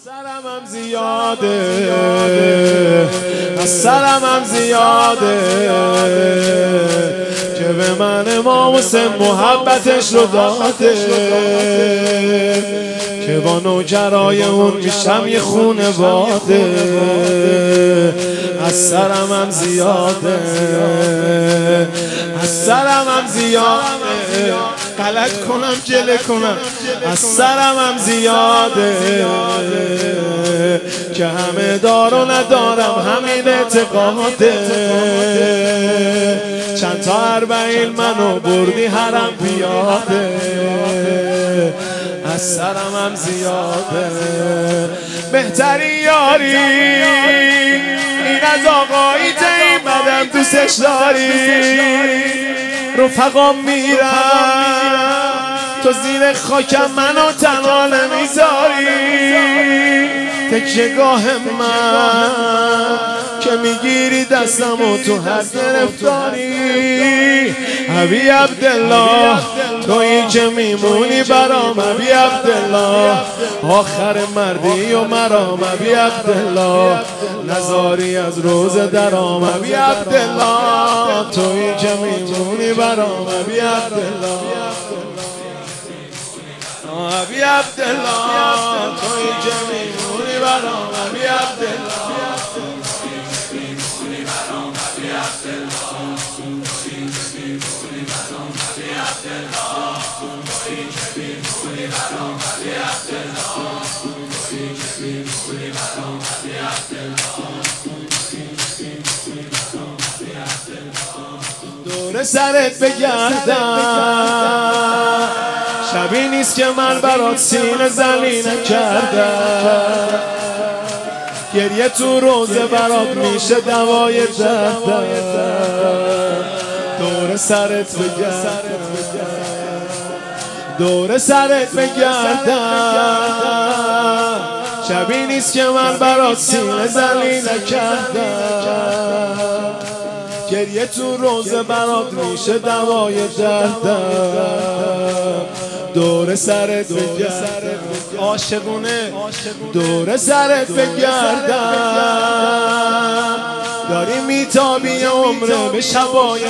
سرمم زیاده، از سرمم زیاده که به من امام حسین محبتش رو داده، که با نوکرای اون میشم یه خونواده. از سرمم زیاده، از سرمم زیاده، غلط کنم جله کنم، از سرمم زیاده که همه دار و ندارم همین اعتقاده. چند تا 40 منو بردی حرم پیاده، از سرمم زیاده. بهتری یاری این از آقایی این بدم دوستش داری، رفقام میرم تو زیر خاکم منو تنها نمیذاری. تکیه‌گاه من که میگیری دستم و تو هر گرفتاری. ابی عبدالله تویی که میمونی برام، ابی عبدالله آخر مردی و مرام، ابی عبدالله نزاری از روز درام، ابی عبدالله تویی که میمونی برام، ابی عبدالله ابی عبدالله تویی که میمونی برام، ابی عبدالله دور سرت بگردم، شبی نیست که من برات سینه زنی نکردم. گریه تو روزه برات میشه دوای دردم. دور سرت بگردم، دور سرت بگردم، شبی نیست که من برات سینه زنی نکردم. گریه تو روزه برات میشه دوای دردم. دور سرت بگردم عاشقونه، دور سرت بگردم، داری میتابی عمره به شبای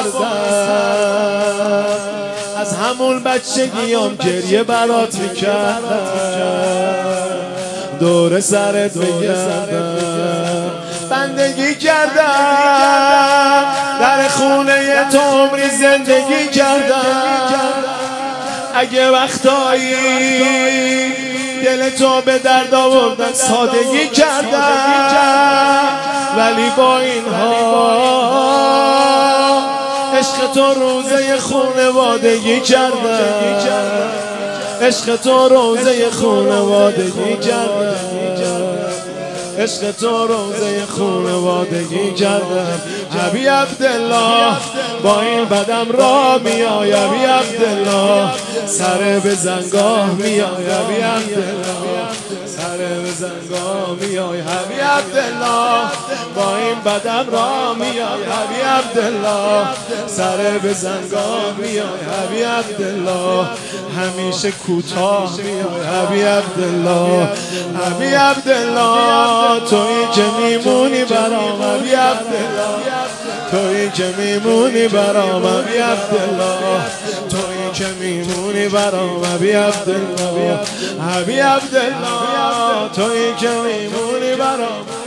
سردم. از همون بچگیام گریه برات میکردم. دور سرت بگردم، بندگی کردم در خونه تو عمری زندگی کردم. اگه وقتایی دل تو به درد آوردن سادگی کردم، ولی با اینها عشق تو روزه خونوادگی کردم. عشق تو روزه خونوادگی کردم. عشق تو روزه خونوادگی کردم. ابی عبدالله با این بدم را میای، ابی عبدالله سر به زنگاه میای، ابی عبدالله سر به زنگاه میای، ابی عبدالله با این بدم را میای، ابی عبدالله سر به زنگاه میای، ابی عبدالله همیشه کوتاه میای، ابی عبدالله ابی عبدالله تویی که میمونی برام، ابی عبدالله تویی که میمونی برام، ابی عبدالله تویی که میمونی برام، ابی عبدالله ابی عبدالله تویی که میمونی برام.